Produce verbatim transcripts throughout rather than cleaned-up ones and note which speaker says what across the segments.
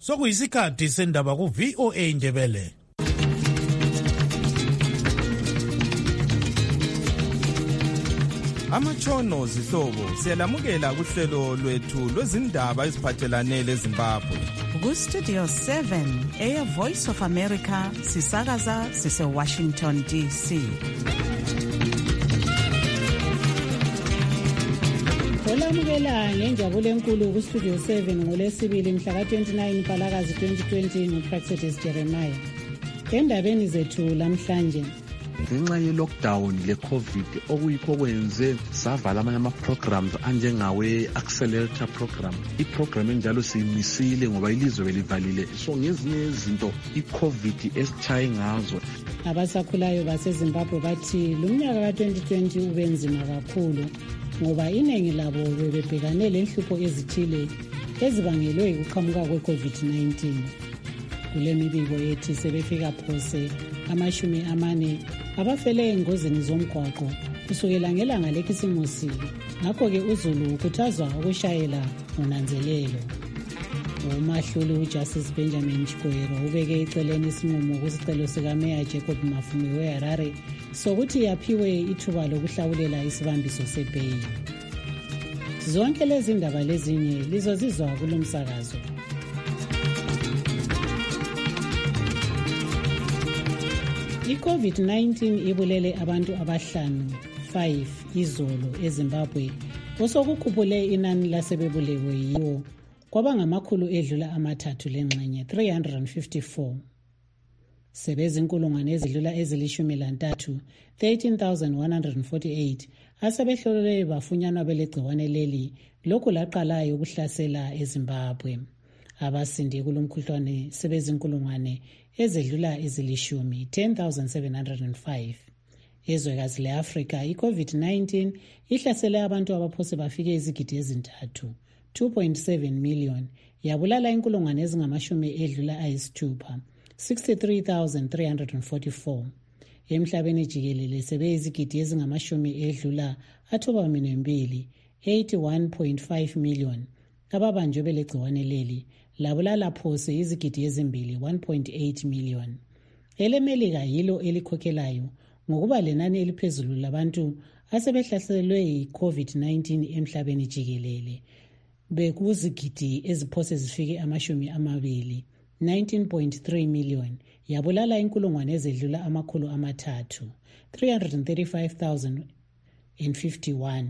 Speaker 1: Sokuyisikhathi sendaba ku V O A Ndebele.
Speaker 2: Amatshono zihlobo siyalamukela kuhlelo lwethu lwezindaba eziphathelane leZimbabwe.
Speaker 3: Ku Studio seven Air Voice of America sisakaza sise Washington D C.
Speaker 4: Olamukela ngenjabulo enkulu ku Studio seven ngolesibili mhla ka twenty-nine Mpalakazi twenty twenty nguPraxedis Jeremiah. Endabeni zethu lamhlanje
Speaker 5: ngenxa ye-lockdown le-COVID okuyikho kwenze savala amanye ama-programs anjengawe accelerator program. I-program enjalo siyimisile ngoba ilizwe belivalile, so ngezinye izinto i-COVID esitshaye ngazo.
Speaker 4: Abasakhulayo baseZimbabwe bathi lo mnyaka ka twenty twenty ube nzima kakhulu ngoba iningi labo bebebhekane lenhlupho ezithile ezibangelwe ukuqhamuka kwe-COVID nineteen. Kule mibiko yethi sebefika phose amashumi amane abafele engozini zomgwaqo kusukela ngelanga lekhisimusi. Ngakho-ke uZulu ukhuthazwa ukushayela ngonanzelelo. Umahluli uJustice Benjamin Chikwero ubeke eceleni isinqumo kusicelo sikaMeya Jacob Mafume weHarare sokuthi yaphiwe ithuba lokuhlawulela isibambiso sebheyi. Zonke lezi ndaba lezinye lizozizwa kulo msakazo. I-COVID nineteen ibulele abantu abahlanu, five, izolo eZimbabwe, osokukhuphule inani lasebebulewe yiwo kwaba ngamakhulu edlula amathathu lengxenye, three hundred fifty-four. Sebezinkulungwane ezidlula ezilishumi lantathu, thirteen thousand one hundred forty-eight, asebehlolwe bafunyanwa belegciwane leli, lokhu laqalayo ukuhlasela eZimbabwe. Abasindi kulomkhuhlane sebezinkulungwane ezedlula ezilishumi, ten thousand seven hundred five. Ezwekazi le-Afrika, i-COVID nineteen ihlasele abantu abaphose bafike izigidi ezintathu, two point seven million, yabulala inkulungwane ezingamashumi edlula ayisithupha, sixty-three thousand three hundred forty-four. Emhlabeni jikelele sebe izigidi ezingamashumi edlula athoba minembili, eighty-one point five million, ababanjwe belegciwane leli, labulala phose izigidi ezimbili, one point eight million. EleMelika yilo elikhokhelayo ngokuba lenani eliphezulu labantu asebehlaselwe yi-COVID nineteen emhlabeni jikelele. Bekuzigidi eziphose zifike amashumi amabili, nineteen point three million, yabulala inkulungwane ezedlula amakhulu amathathu, three hundred thirty-five thousand fifty-one.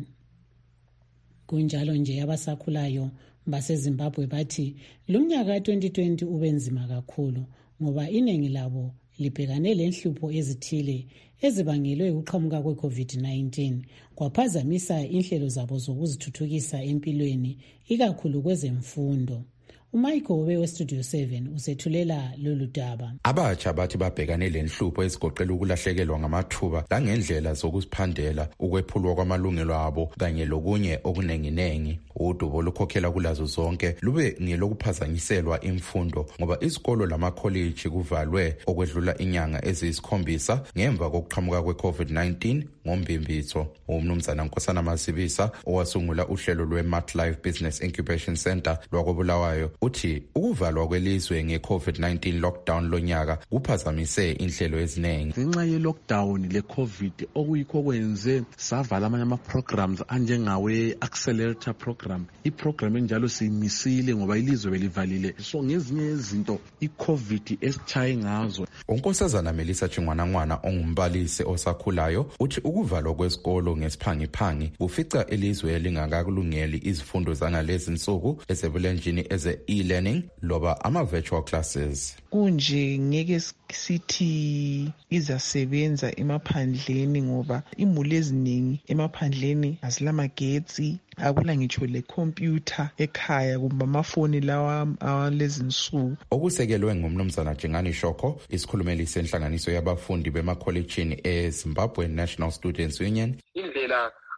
Speaker 4: Kunjalo nje abasakhulayo baseZimbabwe bathi lo mnyaka twenty twenty ube nzima kakhulu ngoba iningi labo libhekane lenhlupho ezithile ezibangelwe ukuqhamuka kwe-COVID nineteen kwaphazamisa inhlelo zabo zokuzithuthukisa empilweni ikakhulu kwezemfundo. uMichael Obe weStudio seven usethulela lolu daba.
Speaker 6: Abatsha bathi babhekane lenhlupho ezigoqela ukulahlekelwa ngamathuba langendlela zokuziphandela, ukwephulwa kwamalungelo abo kanye lokunye okunenginengi. Udubo olukhokhela kulazo zonke lube ngelokuphazanyiselwa imfundo ngoba izikolo lamakholeji kuvalwe okwedlula inyanga eziyisikhombisa ngemva kokuqhamuka kwe-COVID nineteen ngoMbimbitho. Umnumzana Nkosana Masibisa owasungula uhlelo lwe-MatLife Business Incubation Center lwakobulawayo uthi ukuvalwa kwelizwe nge-COVID nineteen lockdown lonyaka kuphazamise inhlelo eziningi.
Speaker 5: Ngenxa ye-lockdown le-COVID okuyikho kwenze savala amanye ama-programs anjengawe accelerator program. I-program enjalo siyimisile ngoba ilizwe belivalile, so ngezinye izinto i-COVID esitshaye ngazo.
Speaker 6: uNkosazana Melisa Chingwanangwana ongumbalisi osakhulayo uthi ukuvalwa kwesikolo ngesiphangiphangi kufica ilizwe lingakakulungeli izifundo zangalezi insuku esebulenjini eze e-learning loba ama-virtual classes.
Speaker 7: Kunje ngeke sithi izasebenza emaphandleni ngoba imuli eziningi emaphandleni azilamagetsi, akula ngitsho le computer ekhaya kumbe amafoni lawa alezi nsuku.
Speaker 6: Okusekelwe ngumnumzana Jingani Shoko, isikhulumeli senhlanganiso yabafundi bemakholejini eZimbabwe National Students Union.
Speaker 8: Indlela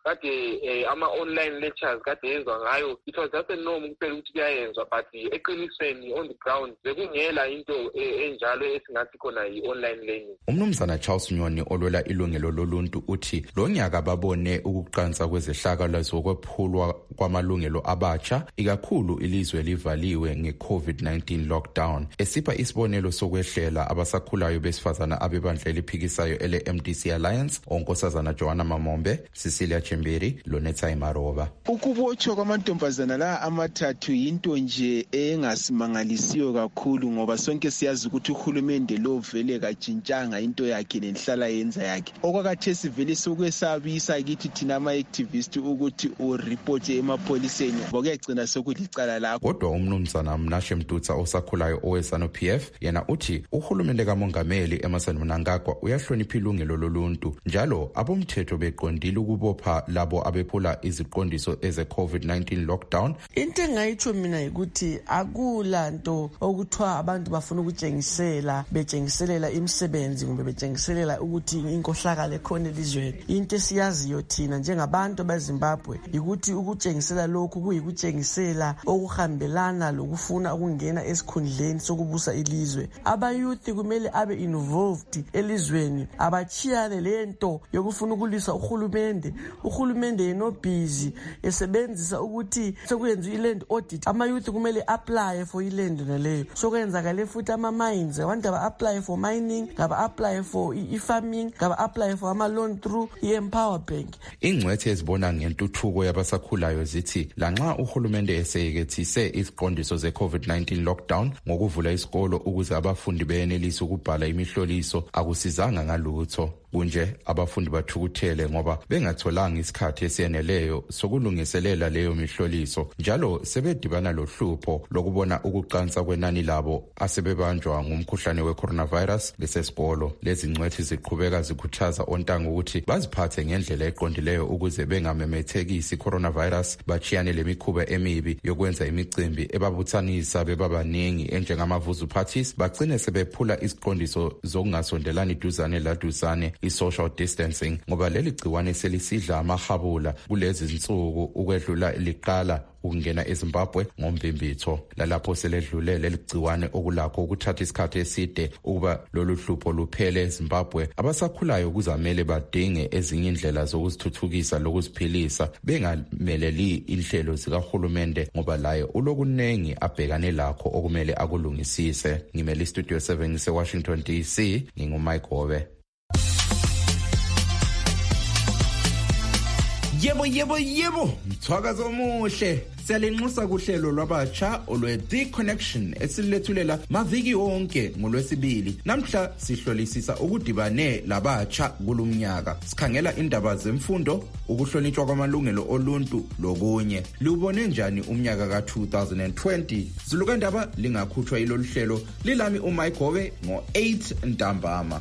Speaker 8: kade eh, ama-online lectures kade yenzwa ngayo, it was just a norm kuphela ukuthi kuyayenzwa, but eqinisweni on the ground bekungela into enjalo esingathi khona yi-online learning.
Speaker 6: Umnumzana Charles Nyoni olwela ilungelo loluntu uthi lo nyaka babone ukuqansa kwezehlakalo zokwephulwa kwamalungelo abatsha ikakhulu ilizwe livaliwe nge-COVID nineteen lockdown, esipha isibonelo sokwehlela abasakhulayo besifazana abebandla eliphikisayo ele-M D C Alliance, onkosazana Joanna Mamombe, Cecilia Chemberi, Lonetsa Imarova.
Speaker 9: Ukubotshwa kwamantombazana la amathathu yinto nje engasimangalisiyo kakhulu ngoba sonke siyazi ukuthi uhulumende lo vele kajintshanga into yakhe nenhlala yenza yakhe. Okwakhathesi vele sokwesabisa kithi thina ama-activist ukuthi uripote emapholiseni bokuyagcina sokulicala lakho.
Speaker 6: Kodwa umnumzana Mnashe Mdutsa osakhulayo owesano P F yena uthi uhulumende kamongameli Emmerson Mnangagwa uyahlonipha ilungelo loluntu, njalo abomthetho beqondile ukubopha labo abephula iziqondiso eze-COVID nineteen lockdown.
Speaker 10: Into engayitsho mina ukuthi akulanto okuthiwa abantu bafuna ukutshengisela betshengiselela imisebenzi kumbe betshengiselela ukuthi inkohlakalo ekhona elizweni. Into esiyaziyo thina njengabantu beZimbabwe ukuthi ukutshengisela lokhu kuyikutshengisela okuhambelana lokufuna ukungena esikhundleni sokubusa ilizwe. Abayouth kumele abe involved elizweni, abachiyane lento yokufuna ukulisa uhulumende. Uhulumende yeno busy esebenzisa ukuthi sekuyenziwe iland audit, ama-youth kumele apply for iland naleyo. Sokwenzakale futhi ama-mines, abantu aba-apply for mining, ngaba-apply for i-farming, ngaba-apply for ama-loan through i-Empower Bank.
Speaker 6: Ingcwethe ezibona ngentuthuko yabasakhulayo zithi lanxa uhulumende eseyekethise iziqondiso ze-COVID nineteen lockdown ngokuvula isikolo ukuze abafundi beyenelise ukubhala imihloliso, akusizanga ngalutho. Kunje abafundi bathukuthele ngoba bengatholanga isikhathi esiyeneleyo sokulungiselela leyo mihloliso, njalo sebedibana lohlupho lokubona ukuqansa kwenani labo asebebanjwa ngumkhuhlane we-coronavirus besesikolo. Lezi ngcwethi ziqhubeka zikhuthaza ontanga ukuthi baziphathe ngendlela eqondileyo ukuze bengamemethekisi i-coronavirus, bachiyane lemikhuba emibi yokwenza imicimbi ebabuthanisa bebabaningi enjengamavuzu parties, bagcine sebephula iziqondiso zokungasondelani duzane laduzane, i-social distancing, ngoba leli gciwane selisidla amahabula kulezi zinsuku ukwedlula liqala ukungena eZimbabwe ngombimbitho. Lalapho seledlule leli gciwane okulakho ukuthatha isikhathi eside ukuba lolu hlupho luphele eZimbabwe, abasakhulayo kuzamele badinge ezinye indlela zokuzithuthukisa lokuziphilisa bengameleli inhlelo zikahulumende ngoba laye ulokunengi abhekane lakho okumele akulungisise. Ngimele istudio seven ngise-Washington D C, ngingumike Gobe.
Speaker 2: Yebo yebo yebo, mthwakazo omuhle. Siyalenxusa kuhlelo lwabatsha olwe-The Connection esilethulela maviki onke ngolwesibili. Namhla sihlolisisa ukudibane labatsha kulumnyaka. Sikhangela indaba zemfundo, ukuhlonitshwa kwamalungelo oluntu lokunye. Liubone njani umnyaka ka two thousand twenty? Zilukandaba lingakhutshwa ilolu hlelo lilami uMike Gobe ngo eight ntambama.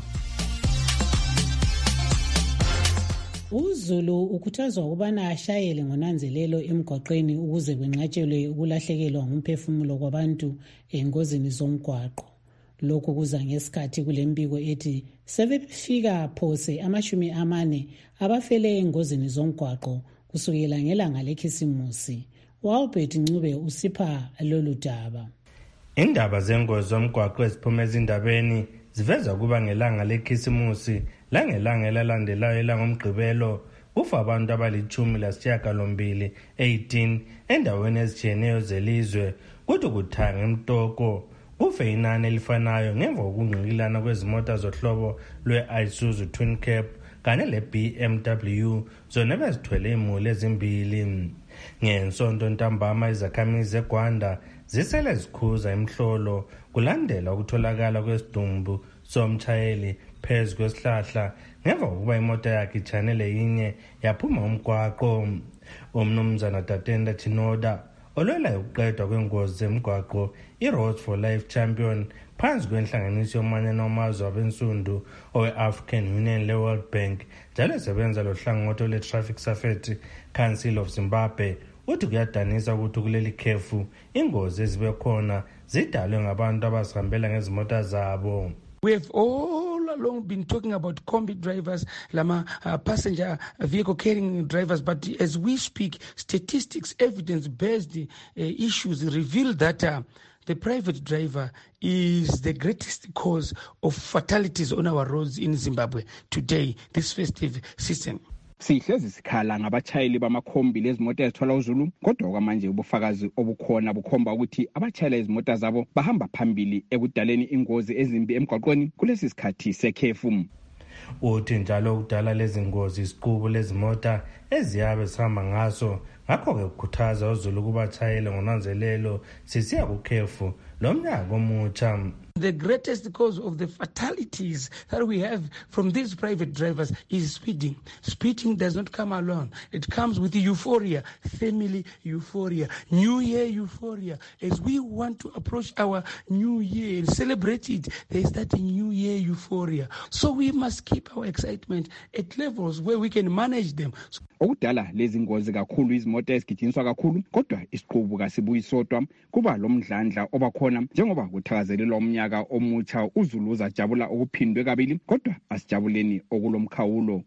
Speaker 4: UZulu ukhuthazwa ukubana ashayele ngonanzelelo emgwaqeni ukuze kwenqatshelwe ukulahlekelwa ngumphefumulo kwabantu engozini zomgwaqo. Lokhu kuza ngesikhathi kulembiko ethi sebefika phose amashumi amane abafele engozini zomgwaqo kusukela ngelanga lekhisimusi. Wawubhethi Ncube usipha lolu daba.
Speaker 11: Indaba zengozi zomgwaqo eziphuma ezindabeni ziveza kuba ngelanga lekhisimusi langelanga elalandelayo elangomgqibelo kufa abantu abalichumi lasishiyagalombili eighteen endaweni ezitshiyeneyo zelizwe, kuthi kuthanga emtoko kufe inani elifanayo ngemva kokungqikilana kwezimota zohlobo lwe-Isuzu Twin Cab kanye le-B M W zona bezithwele imuli ezimbili. Ngensonto ntambama izakhamizi zeGwanda zisele zikhuza emhlolo kulandela ukutholakala kwesidumbu somtshayeli phezu kwesihlahla ngemva kokuba imoto yakhe itshanele yinye yaphuma umgwaqo. Umnumzana Tatenda Chinoda olwela ukuqedwa kwengozi zemgwaqo i-Roads for Life Champion phansi kwenhlanganiso yomanyano wamazwe abensundu owe-African Union le-World Bank njalo esebenza lohlangothi lwe-Traffic Safety Council of Zimbabwe, uthi kuyadanisa ukuthi kuleli khefu ingozi ezibe khona zidalwe ngabantu abazihambela ngezimota zabo.
Speaker 12: We have all along been talking about combi drivers, lama uh, passenger vehicle carrying drivers, but as we speak, statistics, evidence-based uh, issues reveal that uh, the private driver is the greatest cause of fatalities on our roads in Zimbabwe today, this festive season.
Speaker 13: Sihlezi sikhala ngabatshayeli bamakhombi lezimoto ezithola uZulu, kodwa kwamanje ubufakazi obukhona bukhomba ukuthi abatshayela izimota zabo bahamba phambili ekudaleni ingozi ezimbi emgwaqweni kulesi sikhathi sekhefu.
Speaker 11: Uthi njalo ukudala lezi ngozi isiqubu lezimota eziyabe sihamba ngaso, ngakho-ke kukhuthaza uZulu ukubatshayele ngonanzelelo sisiya kukhefu lo mnyaka omutsha.
Speaker 12: The greatest cause of the fatalities that we have from these private drivers is speeding. Speeding does not come alone. It comes with euphoria, family euphoria, New Year euphoria. As we want to approach our New Year and celebrate it, there is that New Year euphoria. So we must keep our excitement at levels where we can manage them.
Speaker 13: Okudala lezi ngozi kakhulu izimoto ezigijinyiswa kakhulu, kodwa isiqubu kasibuyisodwa kuba lo mdlandla obakhona njengoba kuthakazelelwa umnyaka omutsha uZulu uzajabula okuphindwe kabili, kodwa asijabuleni okulomkhawulo.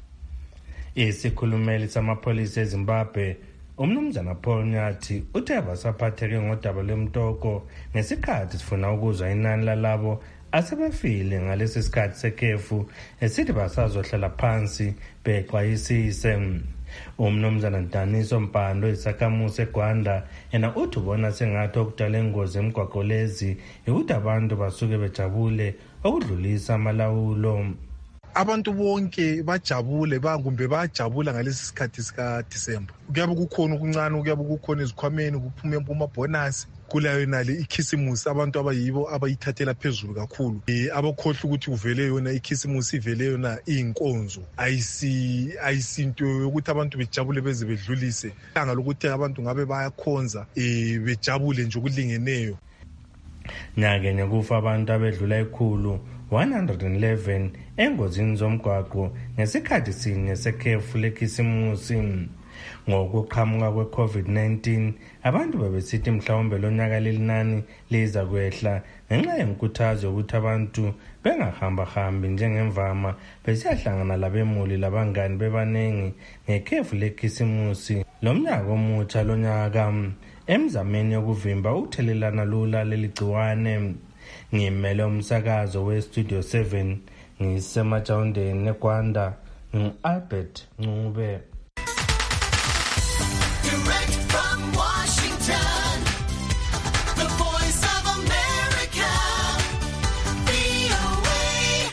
Speaker 11: Isikhulumeli samapholisa eZimbabwe umnumzana Paul Nyathi uthe basaphatheke ngodaba lomtoko ngesikhathi sifuna ukuzwa inani lalabo asebefile ngalesi sikhathi sekhefu esithi basazohlala phansi bexwayisise. Umnumzana Daniso Mpando isakhamuzi eGwanda yena uthi ubona sengathi okudala ingozi emgwaqo lezi ukuthi abantu basuke bejabule okudlulisa amalawulo.
Speaker 14: Abantu bonke bajabule bangumbe bajabula ngalesi sikhathi sika December. Kuyabe kukhona okuncane, kuyabe kukhona izikhwameni, kuphume impuma bonus. Kulayo yonale ikhisimusi abantu abayibo abayithathela phezulu kakhulu. Eh abakhohle ukuthi uvele yona ikhisimusi ivele yona inkonzo. Ayisi ayisinto ukuthi abantu bejabule beze bedlulise. Langa lokuthi abantu ngabe bayakhonza eh bejabule nje ukulingeneyo.
Speaker 11: Nyake nyakufa abantu abedlula ikhulu one hundred eleven engozini zomgwaqo ngesikhathi sinye sekhefu lekhisimusi. Ngokuqhamuka kwe-COVID nineteen abantu babesithi mhlawumbe lonyaka lelinani liza kwehla ngenxa yenkuthazo ukuthi abantu bengahamba hambi njengemvama besiyahlangana labemuli labangani bebanengi ngekhefu lekhisimusi lo mnyaka omutsha lonyaka emzameni yokuvimba ukuthelelana lula leligciwane. Ngimele umsakazo we-Studio seven ngisemajawundeni eGwanda ngu-Albert Ncube.
Speaker 15: Direct from Washington, the voice of America, V O A.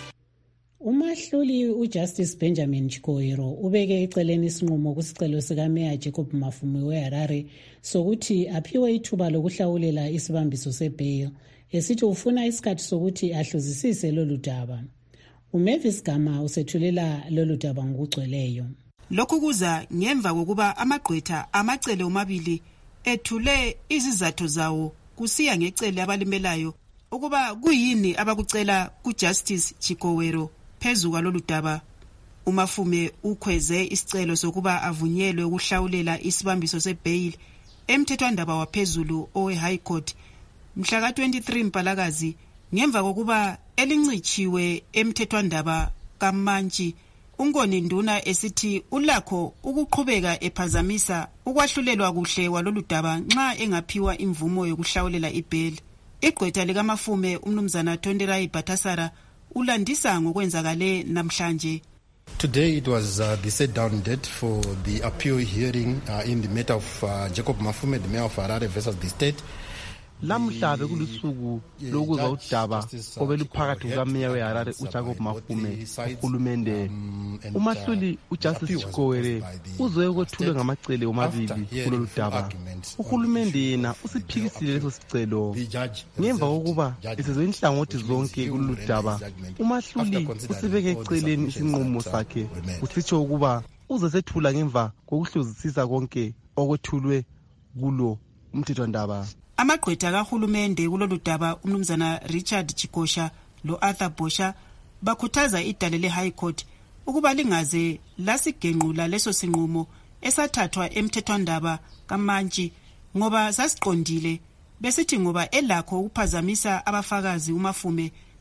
Speaker 4: Umahluli uJustice Benjamin Chikoiro ubeke eceleni isinqumo kusicelo sikaMeya Jacob Mafumi weHarare sokuthi aphiwe ithuba lokuhlawulela isibambiso sebail esithi ufuna isikhathi sokuthi ahluzisise lolu daba. uMavis Gama usethulela lolu daba ngokugcweleyo.
Speaker 16: Lokhu kuza ngemva kokuba amagqwetha amacele omabili ethule izizathu zawo kusiya ngecele abalimelayo ukuba kuyini abakucela kuJustice Chikoiro phezu kwalolu daba. uMafume ukhweze isicelo sokuba avunyelwe ukuhlawulela isibambiso sebail emthethwandaba waphezulu owe-High Court mhla ka twenty-three Mpalakazi ngemva kokuba elincichiwe emthethwandaba kaMantshi uNkoni Nduna esithi ulakho ukuqhubeka ephazamisa ukwahlulelwa kuhle walolu daba nxa engaphiwa imvumo yokuhlawulela ibail. Igqwetha likaMafume umnumzana Tonderai Batasara ulandisa ngokwenzakale namhlanje.
Speaker 17: Today it was uh, the set down date for the appeal hearing uh, in the matter of uh, Jacob Mafume, the mayor of Harare versus the state.
Speaker 18: Lamhla bekulisuku lokuzwa udaba obeluphakathi kukameya weHarare uJacob Mafume uhulumende. Umahluli uJustice Chikoiro uzoye ukwethulwe ngamacele omabili kulolu daba. Uhulumende yena usiphikisile leso sicelo ngemva kokuba esizwe inhlangothi zonke kulolu daba. Umahluli usibeke eceleni isinqumo sakhe usitsho ukuba uzosethula ngemva kokuhluzisisa konke okwethulwe kulo umthethwandaba.
Speaker 16: Amagqwetha kahulumende kulolu daba umnumzana Richard Chikosha lo Arthur Bosha bakhuthaza idale le-High Court ukuba lingaze lasigenqula leso sinqumo esathathwa emthethwandaba kaMantshi ngoba sasiqondile besithi ngoba elakho ukuphazamisa abafakazi uMafume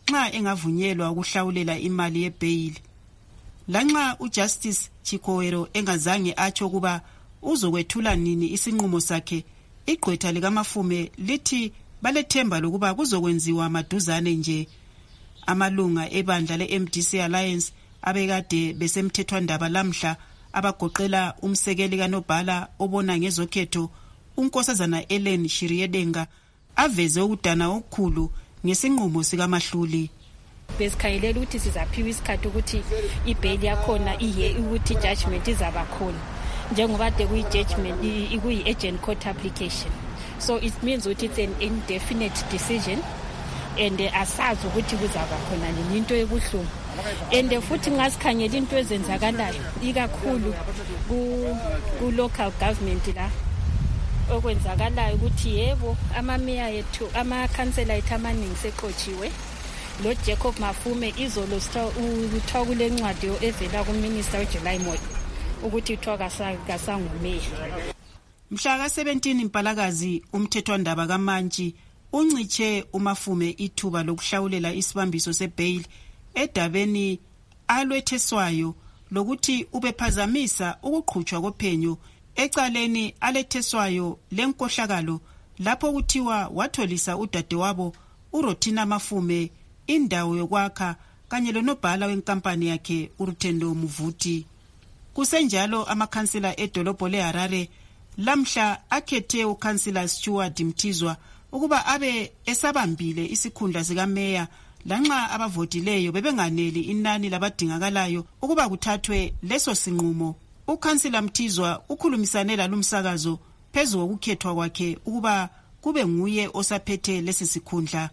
Speaker 16: nxa engavunyelwa ukuhlawulela imali yebail. Lanxa uJustice Chikowero engazange atsho kuba uzokwethula nini isinqumo sakhe, igqwetha likaMafume lithi balethemba lokuba kuzokwenziwa maduzane nje. Amalunga ebandla le-M D C Alliance abekade besemthethwandaba lamhla abagoqela umsekeli kaNobhala obona ngezokhetho unkosazana Ellen Shiriedenga aveze ukudana okukhulu ngesinqumo sikaMahluli.
Speaker 19: Besikhayelela ukuthi sizaphiwa isikhathi ukuthi ibail yakhona iye ukuthi judgment izaba khona njengoba de kuyi judgment ikuyi agent court application, so it means ukuthi it's an indefinite decision and asazi ukuthi kuzaba khona nini into ebuhlungu. And futhi ngasikhanyela into ezenzakalayo ikakhulu ku ku local government la okwenzakalayo ukuthi yebo amameya yethu ama-councillor ethu amaningi seqotshiwe. Lo Jacob Mafume izolo uthiwa kule ncwadi evela kuminister uJuly Moyo ukuthi uthiwa kasangumeya.
Speaker 16: Mhla ka-seventeen Mpalakazi umthethwandaba kaMantshi unciche uMafume ithuba lokuhlawulela isibambiso sebail edabeni alwetheswayo lokuthi ubephazamisa ukuqhutshwa kophenyo ecaleni aletheswayo lenkohlakalo lapho kuthiwa watholisa udadewabo uRotina Mafume indawo yokwakha kanye lonobhala wenkampani yakhe uRutendo Muvuti. Kusenjalo amakhansila edolobho leHarare lamhla akhethe ukhansila Stuart Mtizwa ukuba abe esabambile isikhundla sikameya lanxa abavotileyo bebenganeli inani labadingakalayo ukuba kuthathwe leso sinqumo. Ukhansila Mtizwa ukhulumisane lalumsakazo phezu kokukhethwa kwakhe ukuba kube nguye osaphethe lesi sikhundla.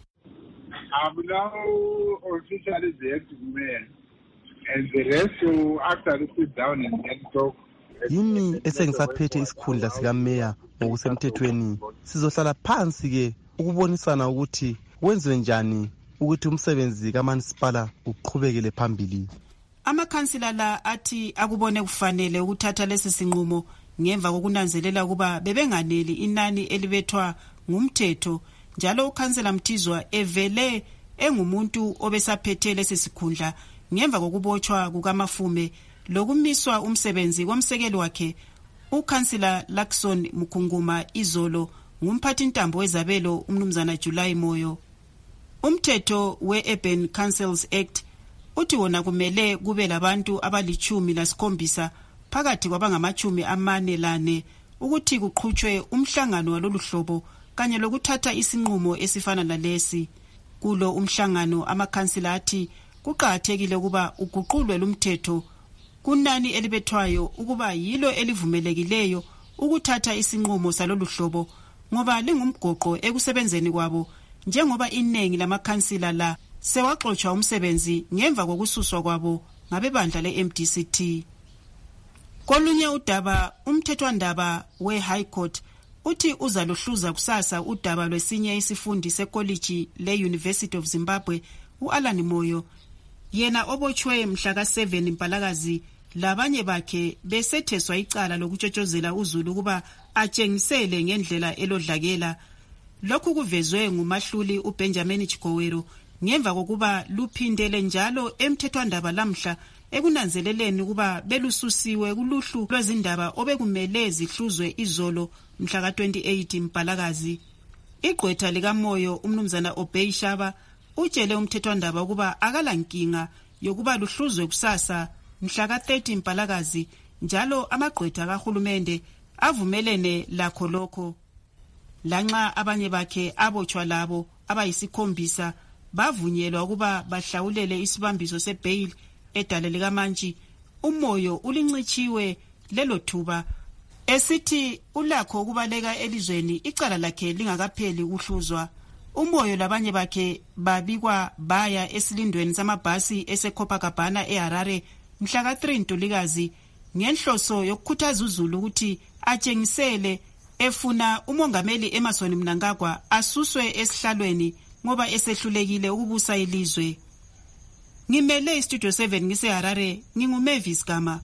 Speaker 20: I'm now officially the acting mayor, and the rest will actually sit down and then talk.
Speaker 18: Yimi esengisaphethe isikhundla sikameya ngokusemthethweni. Sizohlala phansi ke ukubonisana ukuthi wenziwe njani ukuthi umsebenzi kaManisipala uqhubekele phambili.
Speaker 16: Amakhansila la athi akubone kufanele ukuthatha lesi sinqumo ngemva kokunanzelela kuba bebenganeli inani elibethwa ngumthetho, njalo ukhansela Mtizwa evele engumuntu obesaphethe lesi sikhundla ngemva kokubotshwa kukaMafume lokumiswa umsebenzi komsekeli wakhe ukhansila Lakson Mukunguma izolo ngumphathi intambo wezabelo umnumzana July Moyo. Umthetho we-Urban Councils Act uthi wona kumele kube labantu abalichumi lasikhombisa phakathi kwabangamachumi amane lane ukuthi kuqhutshwe umhlangano walolu hlobo kanye lokuthatha isinqumo esifana nalesi. Kulo umhlangano amakhansila athi kuqhathekile ukuba uguqulwe lumthetho kunani elibethwayo ukuba yilo elivumelekileyo ukuthatha isinqumo salolu hlobo ngoba lingumgoqo ekusebenzeni kwabo, njengoba inengi lamakhansila la sewaxotsha umsebenzi ngemva kokususwa kwabo ngabebandla le-M D C T. Kolunye udaba umthethwandaba we-High Court uthi uzaluhluza kusasa udaba lwesinye isifundi sekoliji le-University of Zimbabwe u-Alan Moyo, yena obotshwe mhla ka-seven Mpalakazi labanye bakhe besetheswa icala lokutshotshozela uZulu kuba atshengisele ngendlela elodlakela. Lokhu kuvezwe ngumahluli uBenjamin Chikowero ngemva kokuba luphindele njalo emthethwandaba lamhla ekunanzeleleni ukuba belususiwe kuluhlu lwezindaba obekumele zihluzwe izolo mhla ka-twenty-eight Mpalakazi. Igqwetha likaMoyo umnumzana Obey Shaba utshele umthethwandaba ukuba akalankinga yokuba luhluzwe kusasa mhla ka-thirty Mpalakazi, njalo amagqwetha kahulumende avumelene lakho lokho. Lanxa abanye bakhe abotshwa labo abayisikhombisa bavunyelwa ukuba bahlawulele isibambiso sebail edale likaMantshi, uMoyo ulincichiwe lelo thuba esithi ulakho ukubaleka elizweni icala lakhe lingakapheli ukuhluzwa. uMoyo labanye bakhe babikwa baya esilindweni samabhasi eseCopacabana eHarare mhla ka-three Ntulikazi ngenhloso yokukhuthaza uZulu ukuthi atshengisele efuna umongameli Emmerson Mnangagwa asuswe esihlalweni ngoba esehlulekile ukubusa ilizwe. Ngimele iStudio seven ngiseHarare, nginguMavis Gama.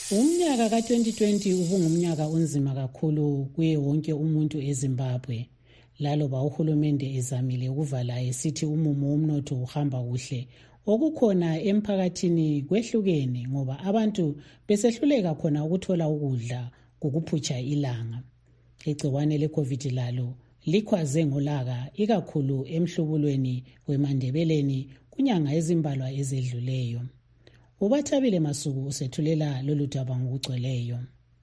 Speaker 4: Umnyaka ka twenty twenty ubungumnyaka unzima kakhulu kuye wonke umuntu eZimbabwe. Laloba uhulumende ezamile ukuvala esithi umumo womnotho uhamba kuhle, okukhona emphakathini kwehlukene ngoba abantu besehluleka khona ukuthola ukudla kokuphutsha ilanga. Igcikwane le-COVID lalo likhwaze ngolaka ikakhulu emhlubulweni weMandebeleni kunyanga ezimbalwa ezedluleyo. Ubathabile Masuku usethulela lolu daba ngokugcweleyo.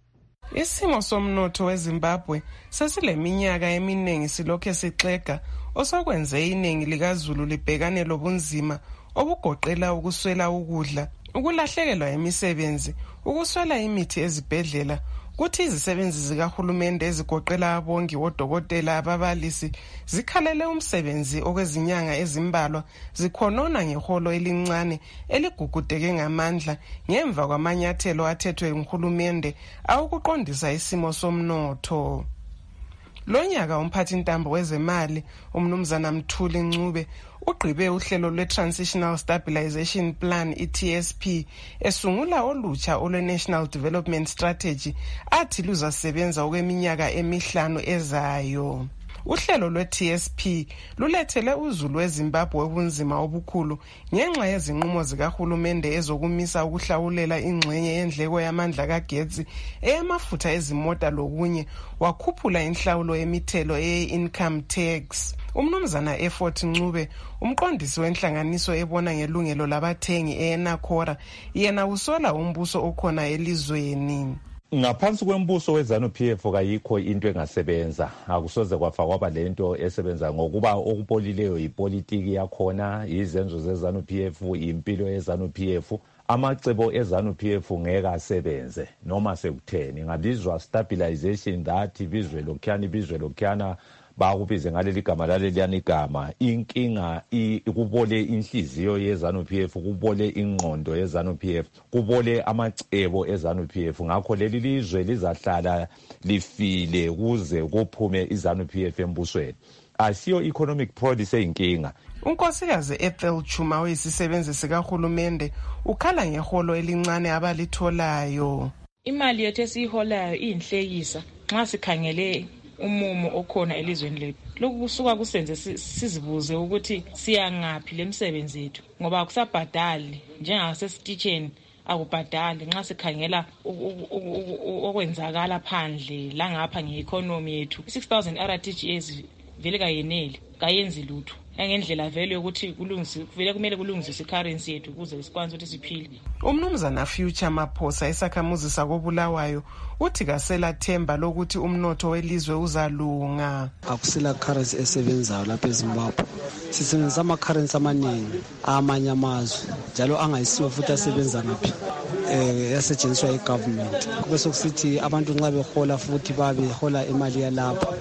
Speaker 21: Isimo somnotho weZimbabwe sesileminyaka eminingi silokhe sixega osokwenze iningi likaZulu libhekane lobunzima obugoqela ukuswela ukudla, ukulahlekelwa imisebenzi, ukuswela imithi ezibhedlela, kuthi izisebenzi zikahulumende ezigoqela abongi, odokotela, ababalisi zikhalele umsebenzi okwezinyanga ezimbalwa zikhonona ngeholo elincane eligugudeke ngamandla ngemva kwamanyathelo athethwe nguhulumende awukuqondisa isimo somnotho. Lonyaka umphathi ntambo wezemali umnumzana Mthuli Ncube ugqibe uhlelo lwe-Transitional Stabilization Plan I T S P esungula olutsha olwe-National Development Strategy athi luzasebenza okweminyaka emihlanu ezayo. Uhlelo lwe-T S P lulethele uZulu weZimbabwe ubunzima obukhulu ngenxa yezinqumo zikahulumende ezokumisa ukuhlawulela ingxenye yendleko yamandla kagetsi eyamafutha ezimota lokunye, wakhuphula inhlawulo yemithelo eye-income tax. Umnumzana Effort Ncube, umqondisi wenhlanganiso ebona ngelungelo labathengi eNakora, yena usola umbuso okhona elizweni.
Speaker 22: Ngaphansi kwembuso weZanu-P F kayikho into engasebenza, akusoze kwafa kwaba lento esebenza ngokuba okupolileyo ipolitiki yakhona, izenzo zeZanu-P F, impilo yeZanu-P F, amacebo eZanu-P F ngeke asebenze noma sekutheni. Ngabizwa stabilization that ibizwe lokhuyana ibizwe lokhuyana bakubize ngaleli gama laleliyana igama. Inkinga kubole inhliziyo yeZanu-P F, kubole ingqondo yeZanu-P F, kubole amacebo eZanu-P F. Ngakho leli lizwe lizahlala lifile kuze kuphume iZanu-P F embusweni. Asiyo economic policy eyinkinga.
Speaker 21: Unkosikazi Ethel Chuma oyisisebenzi sikahulumende ukhala ngeholo elincane abalitholayo.
Speaker 23: Imali yethu esiyiholayo iyinhlekisa nxa sikhangele umumo okhona elizweni lethu. Lokhu kusuka kusenze sizibuze ukuthi siyangaphi lemsebenzi yethu ngoba akusabhadali njengasesititsheni, akubhadali nxa sikhangela okwenzakala phandle langapha ngeeconomy yethu. six thousand R T G S vele kayeneli, kayenzi lutho. Ngendlela vele ukuthi kulungise vele kumele kulungiswe icurrency yethu ukuze sikwazi ukuthi siphile.
Speaker 21: Umnumzana Future Maphosa isakhamuzi sakobulawayo uthi kasela themba lokuthi umnotho welizwe uzalunga.
Speaker 24: Akusela currency esebenzayo lapha eZimbabwe. Sisebenzisa ama currency amaningi amanye amazwe njalo angayisiwo futhi asebenza ngaphi eh yasetshenziswa egovernment. Kube sokusithi abantu nxa behola futhi babe hola imali yalapha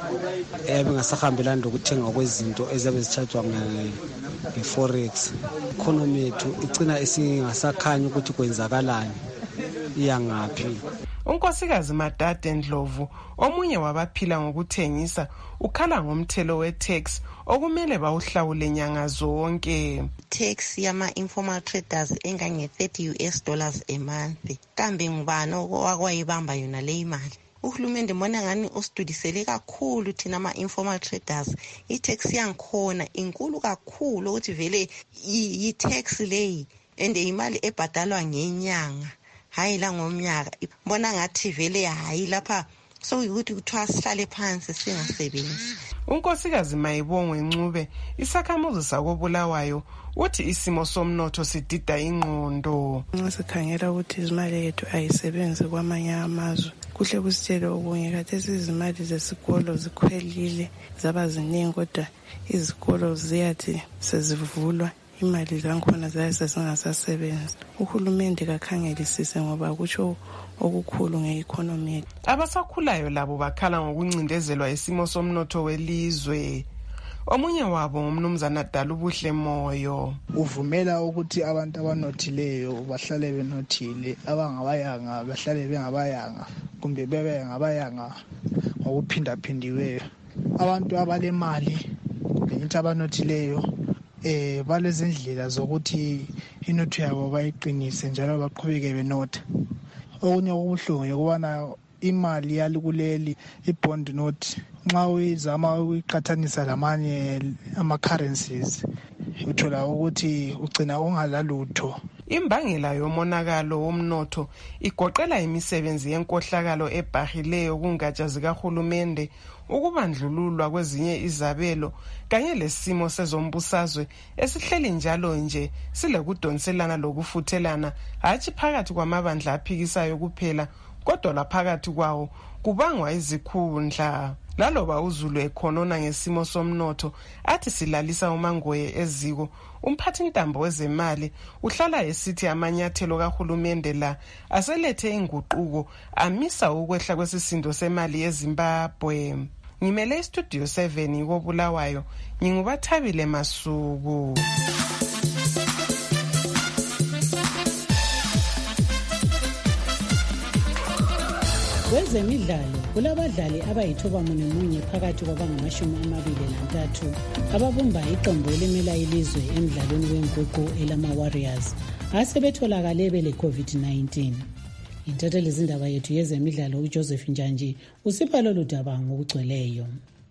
Speaker 24: ebe ngasahambelana lokuthenga kwezinto ezabe zichatshwa nge-forex. Economy yethu igcina isingasakhanya ukuthi kwenzakalani iyangaphi.
Speaker 21: Unkosikazi Madade Ndlovu omunye wabaphila ngokuthengisa ukhala ngomthelo we-tax okumele bawuhlawule nyanga zonke.
Speaker 25: Tax yama informal traders engange thirty U S dollars a month. Kambe ngubani okwayibamba yona le imali? Uhulumende mbona ngani usidudisele kakhulu thina ama informal traders. I-tax yankhona inkulu kakhulu ukuthi vele i-tax leyi ende imali ebhadalwa ngenyanga hayi la ngomnyaka. Mbona ngathi vele hayi lapha so ukuthi kuthiwa sihlale phansi singasebenzi.
Speaker 21: Unkosikazi Mayibongwe Ncube isakhamuzi sakobulawayo uthi isimo somnotho sidida ingqondo.
Speaker 26: Nxa sikhangela ukuthi izimali yethu ayisebenzi kwamanye amazwe kuhle kusitshele okunye kade izimali zesikolo zikhwelile zaba ziningi kodwa izikolo ziyathi sezivulwa imali zankhona zayise zingasasebenzi. Uhulumende kakhangelisise ngoba kutsho okukhulu nge-economy yethu.
Speaker 21: Abasakhulayo labo bakhala ngokuncindezelwa isimo somnotho welizwe. Omunye wabo ngumnumzana Dalubuhle Moyo.
Speaker 27: Uvumela ukuthi abantu abanothileyo bahlale benothile, abangabayanga bahlale bengabayanga kumbe bebe ngabayanga ngokuphindaphindiweyo. Abantu abalemali bengithi abanothileyo eh balezindlela zokuthi inotho yabo bayiqinise njalo baqhubeke benotha. okunye okubuhlungu yokubana imali yalikuleli i-bond note nxa uyizama ukuyiqathanisa lamanye ama-currencies uthola ukuthi ugcina ungalalutho.
Speaker 21: Imbangela yomonakalo womnotho igoqela imisebenzi yenkohlakalo ebhahileyo kungatsha zikahulumende, ukubandlululwa kwezinye izabelo kanye lesimo sezombusazwe esihleli njalo nje silekudonselana lokufuthelana, hatshi phakathi kwamabandla aphikisayo kuphela kodwa laphakathi kwawo kubangwa izikhundla. Laloba uZulu ekhonona ngesimo somnotho athi silalisa umangoye eziko, umphathi ntambo wezemali uhlala esithi amanyathelo kahulumende la aselethe inguquko amisa ukwehla kwesisindo semali yeZimbabwe. Ngimele istudio seven koBulawayo, ngingubathabile Masuku.
Speaker 4: Kwezemidlalo kulabadlali abayithoba munye munye phakathi kwabangamashumi amabili nantathu ababumba iqembu elimela ilizwe emidlalweni wenguqu elama-Warriors asebetholakale bele covid nineteen. Intatheli zindaba yethu yezemidlalo uJoseph Njanji usipha lolu daba ngokugcweleyo.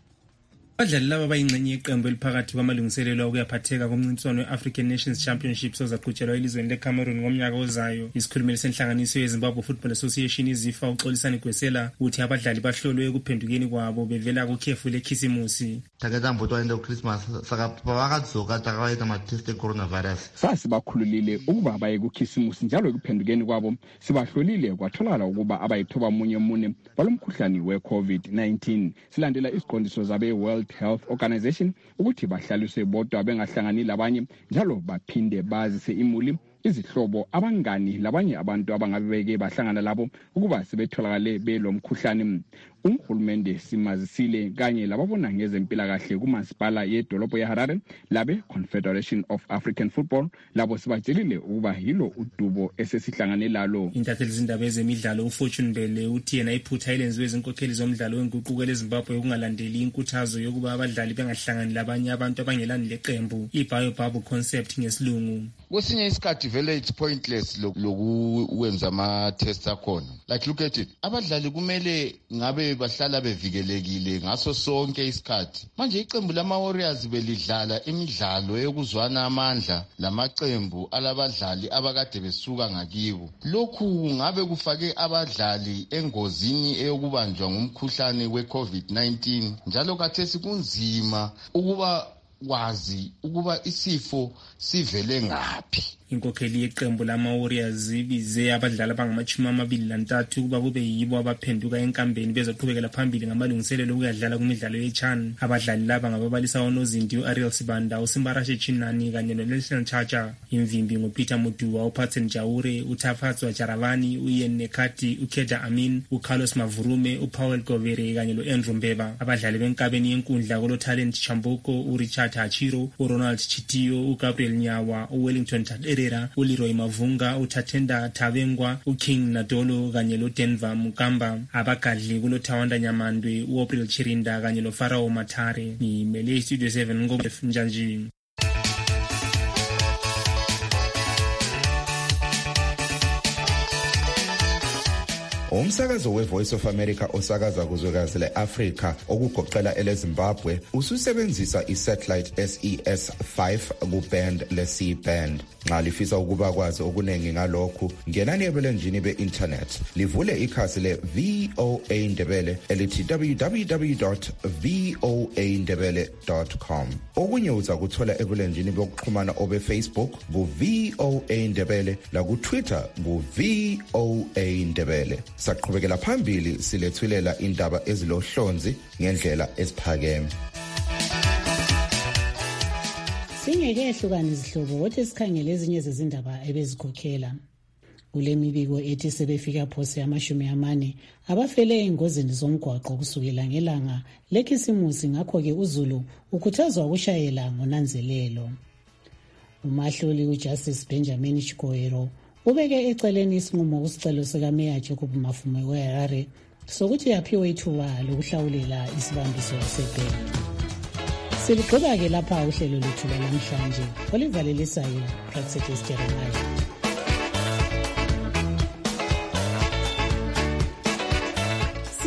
Speaker 1: Abadlali laba bayingxenye yeqembu eliphakathi kwamalungiselelo okuyaphatheka komncintiswano we-African Nations Championships ozaqhutshelwa elizweni leCameroon ngomnyaka ozayo. Isikhulumeli senhlanganiso yeZimbabwe Football Association iZIFA uXolisani Gwesela uthi abadlali bahlolwe ekuphendukeni kwabo bevela kukhefu lekhisimusi.
Speaker 3: Taketa mbuto waenda uChristmas saka pavakadzoka takawaita matest ecoronavirus.
Speaker 13: Sasibakhululile ukuba baye kukhisimusi njalo ekuphendukeni kwabo sibahlolile kwatholakala ukuba abayithoba munye munye balomkhuhlane we-covid nineteen. Silandela isiqondiso zabe World Health Organization ukuthi bahlaliswe bodwa bengahlangani labanye njalo baphinde bazise imuli, izihlobo, abangani labanye abantu abangabe beke bahlangana labo ukuba sebetholakale belomkhuhlane. Umhulumende simazisile kanye lababona ngezempilakahle kumasipala yedolobho yeHarare labe Confederation of African Football labo sibatshelile ukuba yilo udubo esesihlangane lalo.
Speaker 1: Intatheli zindaba ezemidlalo uFortune Mbele uthi yena iphutha elenziwe izinkokheli zomdlalo wenguquko leZimbabwe ukungalandeli inkuthazo yokuba abadlali bengahlangani labanye abantu abangelani leqembu, i-biobubble concept ngesilungu.
Speaker 5: Kwesinye isikhathi vele it's pointless lokwenza ama-test akhona. Like look at it, abadlali kumele ngabe bahlala bevikelekile ngaso sonke isikhathi. Manje iqembu lama-Warriors belidlala imidlalo yokuzwana amandla lamaqembu alabadlali abakade besuka ngakibo. Lokhu ngabe kufake abadlali engozini eyokubanjwa ngumkhuhlane we-covid nineteen, njalo khathesi kunzima ukuba wazi ukuba isifo sivele ngaphi.
Speaker 1: Inkokheli yeqembu lama-Warriors ibize abadlali abangamashumi amabili nantathu ukuba kube yibo abaphenduka enkambeni bezoqhubekela phambili ngamalungiselelo okuyadlala kumidlalo yeChan. Abadlali laba ngababalisa uNozinti u-Ariel Sibanda, uSimbarashe Chinani kanye noNelson Chacha. Imvimbi nguPeter Muduwa, uPatson Jaure, uTafatswa Jaravani, uIan Nekati, uKeja Amin, uCarlos Mavurume, uPowell Govere kanye lo-Andrew Mbeba. Abadlali benkabeni yenkundla kulo-Talent Chamboko, uRichard Hachiro, uRonald Chitiyo, uGabriel Nyawa, uWellington Tadere, uLeroy Mavunga, uThatenda Thabengwa, uKing Nadolo kanye loDenver Mukamba. Abagadli kuloThawanda Nyamandwe, uApril Chirinda kanye loFarao Matare. Ngimele Studio seven ngoJoseph Njanji.
Speaker 2: Umsakazo weVoice of America osakaza kuzwekazi leAfrika okugoqela eleZimbabwe ususebenzisa isatellite S E S five kuband le-C band. Nxa lifisa ukuba kwazi okunengi ngalokhu, ngenani ebulenjini be-internet livule ikhasi le-V O A Ndebele elithi w w w dot v o a ndebele dot com. Okunye uza kuthola ebulenjini bokuxhumana obe-Facebook ku-V O A Ndebele laku-Twitter ku-V O A Ndebele. Saqhubekela phambili silethulela indaba ezilohlonzi ngendlela esiphakeme.
Speaker 4: Singeke ehlukane izihlobo wothi sikhangele ezinye zezindaba ebezikhokhela. Kule mibiko ethi sebefika phose amashumi amane abafele engozini zomgwaqo kusukela ngelanga lekhisimusi, ngakho-ke uZulu ukhuthazwa ukushayela ngonanzelelo. Umahloli uJustice Benjamin Chikoero ubeke eceleni isinqumo kusicelo sikaMeya Jacob Mafume weHarare sokuthi yaphiwe ithuba lokuhlawulela isibambiso sebheli. Siligqiba-ke lapha uhlelo lethu namhlanje. Olivalelisayo Praxetis Jeremiah.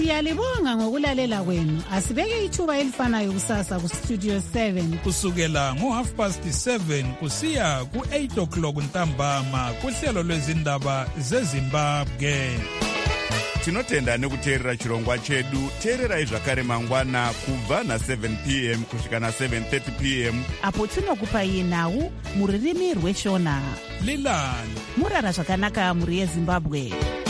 Speaker 4: Siyalibonga ngokulalela kwenu. Asibeke ithuba elifanayo kusasa ku Studio seven
Speaker 6: kusukela ngo half past seven kusiya ku eight o'clock ntambama kuhlelo lwezindaba zeZimbabwe.
Speaker 7: Tinotenda nekuteerera chirongwa chedu. Teererai zvakare mangwana kubva na seven p m kusvika na seven thirty p m
Speaker 8: apo tinokupai nhau muririmi rweshona.
Speaker 6: Lilani
Speaker 8: murara zvakanaka muri yeZimbabwe.